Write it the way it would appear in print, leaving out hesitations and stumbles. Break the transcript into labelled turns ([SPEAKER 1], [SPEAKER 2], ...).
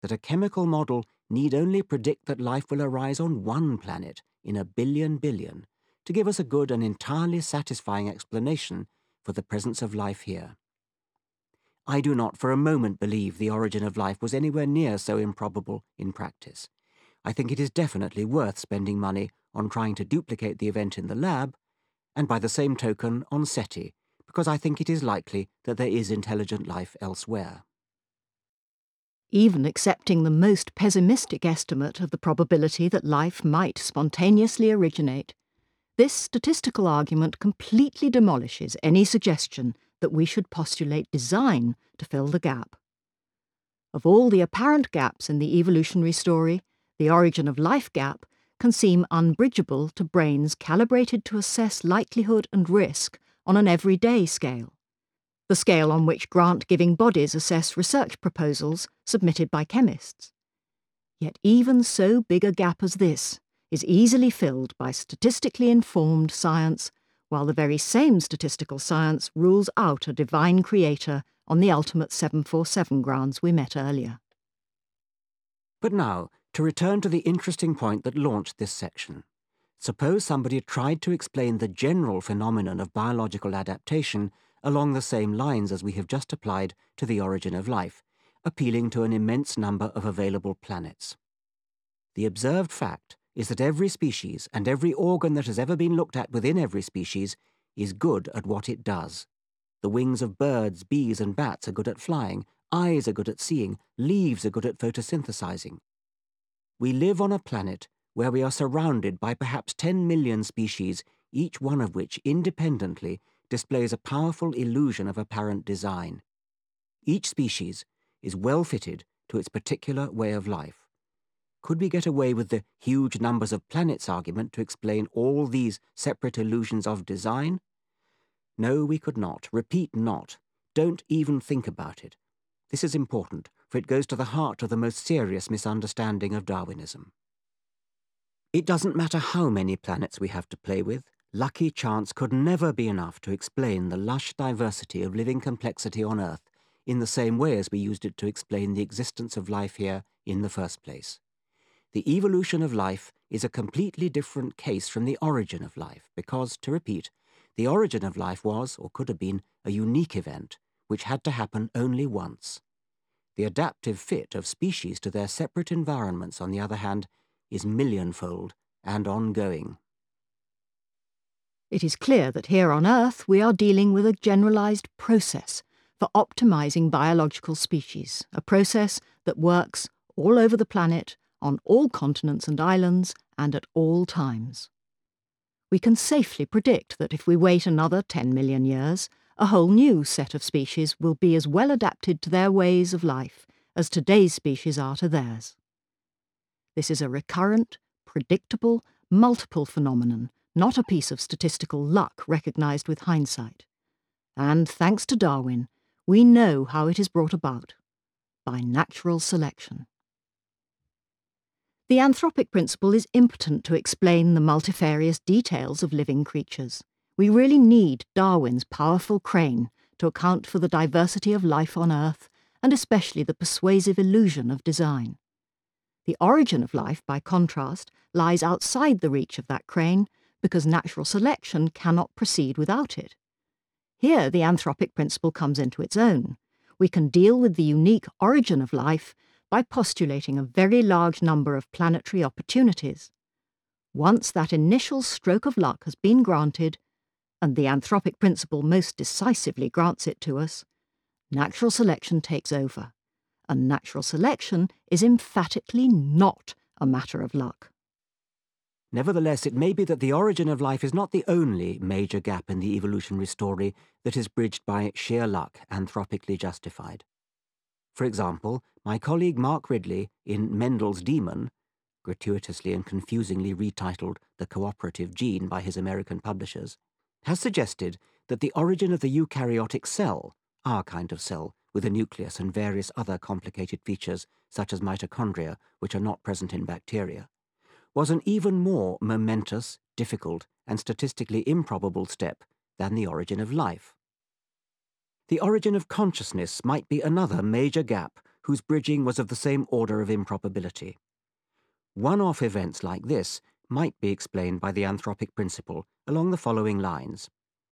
[SPEAKER 1] that a chemical model need only predict that life will arise on one planet in a billion to give us a good and entirely satisfying explanation for the presence of life here. I do not for a moment believe the origin of life was anywhere near so improbable in practice. I think it is definitely worth spending money on trying to duplicate the event in the lab, and by the same token on SETI, because I think it is likely that there is intelligent life elsewhere.
[SPEAKER 2] Even accepting the most pessimistic estimate of the probability that life might spontaneously originate, this statistical argument completely demolishes any suggestion that we should postulate design to fill the gap. Of all the apparent gaps in the evolutionary story, the origin of life gap can seem unbridgeable to brains calibrated to assess likelihood and risk on an everyday scale, the scale on which grant-giving bodies assess research proposals submitted by chemists. Yet even so big a gap as this is easily filled by statistically informed science, while the very same statistical science rules out a divine creator on the ultimate 747 grounds we met earlier.
[SPEAKER 1] But now, to return to the interesting point that launched this section. Suppose somebody tried to explain the general phenomenon of biological adaptation along the same lines as we have just applied to the origin of life, appealing to an immense number of available planets. The observed fact is that every species and every organ that has ever been looked at within every species is good at what it does. The wings of birds, bees, and bats are good at flying, eyes are good at seeing, leaves are good at photosynthesizing. We live on a planet where we are surrounded by perhaps 10 million species, each one of which independently displays a powerful illusion of apparent design. Each species is well fitted to its particular way of life. Could we get away with the huge numbers of planets argument to explain all these separate illusions of design? No, we could not. Repeat not. Don't even think about it. This is important, for it goes to the heart of the most serious misunderstanding of Darwinism. It doesn't matter how many planets we have to play with, lucky chance could never be enough to explain the lush diversity of living complexity on Earth in the same way as we used it to explain the existence of life here in the first place. The evolution of life is a completely different case from the origin of life because, to repeat, the origin of life was, or could have been, a unique event which had to happen only once. The adaptive fit of species to their separate environments, on the other hand, is millionfold and ongoing.
[SPEAKER 2] It is clear that here on Earth we are dealing with a generalized process for optimizing biological species, a process that works all over the planet, on all continents and islands, and at all times. We can safely predict that if we wait another 10 million years, a whole new set of species will be as well adapted to their ways of life as today's species are to theirs. This is a recurrent, predictable, multiple phenomenon, not a piece of statistical luck recognized with hindsight. And thanks to Darwin, we know how it is brought about, by natural selection. The anthropic principle is impotent to explain the multifarious details of living creatures. We really need Darwin's powerful crane to account for the diversity of life on Earth, and especially the persuasive illusion of design. The origin of life, by contrast, lies outside the reach of that crane because natural selection cannot proceed without it. Here the anthropic principle comes into its own. We can deal with the unique origin of life by postulating a very large number of planetary opportunities. Once that initial stroke of luck has been granted, and the anthropic principle most decisively grants it to us, natural selection takes over. And natural selection is emphatically not a matter of luck.
[SPEAKER 1] Nevertheless, it may be that the origin of life is not the only major gap in the evolutionary story that is bridged by sheer luck, anthropically justified. For example, my colleague Mark Ridley in Mendel's Demon, gratuitously and confusingly retitled The Cooperative Gene by his American publishers, has suggested that the origin of the eukaryotic cell, our kind of cell, with a nucleus and various other complicated features, such as mitochondria, which are not present in bacteria, was an even more momentous, difficult, and statistically improbable step than the origin of life. The origin of consciousness might be another major gap whose bridging was of the same order of improbability. One-off events like this might be explained by the anthropic principle along the following lines.